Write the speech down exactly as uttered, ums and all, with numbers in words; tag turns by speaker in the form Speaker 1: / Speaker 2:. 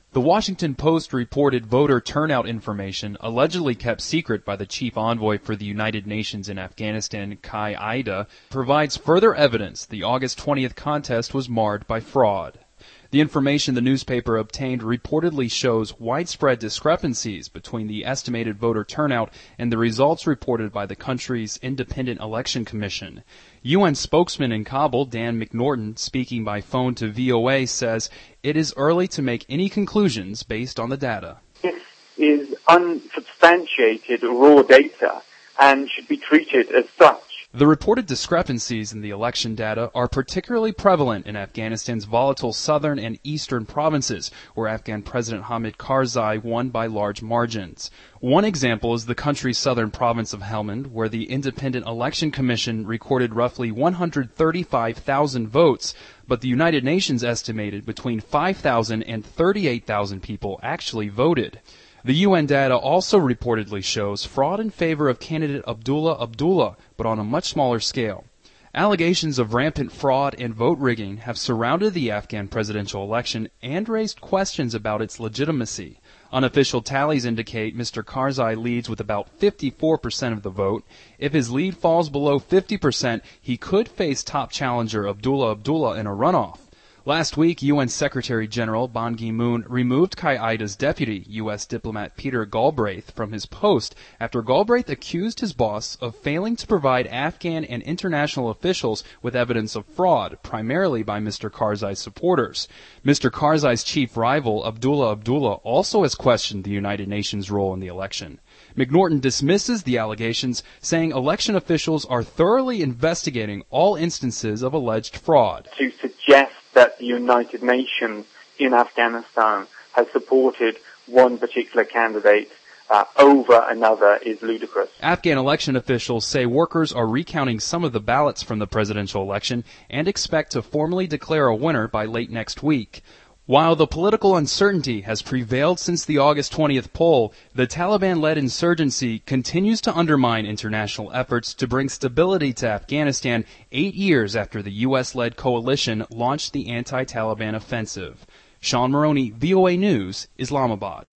Speaker 1: The Washington Post reported voter turnout information allegedly kept secret by the chief envoy for the United Nations in Afghanistan, Kai Ida, provides further evidence the August twentieth contest was marred by fraud. The information the newspaper obtained reportedly shows widespread discrepancies between the estimated voter turnout and the results reported by the country's Independent Election Commission. U N spokesman in Kabul, Dan McNorton, speaking by phone to V O A, says it is early to make any conclusions based on the data.
Speaker 2: This is unsubstantiated raw data and should be treated as such.
Speaker 1: The reported discrepancies in the election data are particularly prevalent in Afghanistan's volatile southern and eastern provinces, where Afghan President Hamid Karzai won by large margins. One example is the country's southern province of Helmand, where the Independent Election Commission recorded roughly one hundred thirty-five thousand votes, but the United Nations estimated between five thousand and thirty-eight thousand people actually voted. The U N data also reportedly shows fraud in favor of candidate Abdullah Abdullah, but on a much smaller scale. Allegations of rampant fraud and vote rigging have surrounded the Afghan presidential election and raised questions about its legitimacy. Unofficial tallies indicate Mister Karzai leads with about fifty-four percent of the vote. If his lead falls below fifty percent, he could face top challenger Abdullah Abdullah in a runoff. Last week, U N Secretary General Ban Ki-moon removed Kai Ida's deputy, U S diplomat Peter Galbraith, from his post after Galbraith accused his boss of failing to provide Afghan and international officials with evidence of fraud, primarily by Mister Karzai's supporters. Mister Karzai's chief rival, Abdullah Abdullah, also has questioned the United Nations' role in the election. McNorton dismisses the allegations, saying election officials are thoroughly investigating all instances of alleged fraud.
Speaker 2: To suggest that the United Nations in Afghanistan has supported one particular candidate uh, over another is ludicrous.
Speaker 1: Afghan election officials say workers are recounting some of the ballots from the presidential election and expect to formally declare a winner by late next week. While the political uncertainty has prevailed since the August twentieth poll, the Taliban-led insurgency continues to undermine international efforts to bring stability to Afghanistan eight years after the U S-led coalition launched the anti-Taliban offensive. Sean Maroney, V O A News, Islamabad.